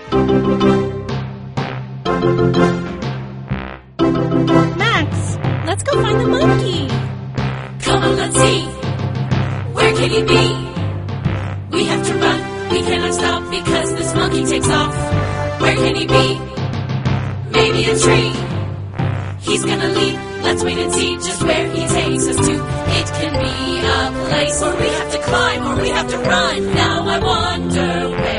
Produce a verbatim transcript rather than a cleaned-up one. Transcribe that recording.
Max, let's go find the monkey. Come on, let's see. Where can he be? We have to run. We cannot stop because this monkey takes off. Where can he be? Maybe a tree. He's gonna leap. Let's wait and see just where he takes us to. It can be a place where we have to climb or we have to run. Now I wonder where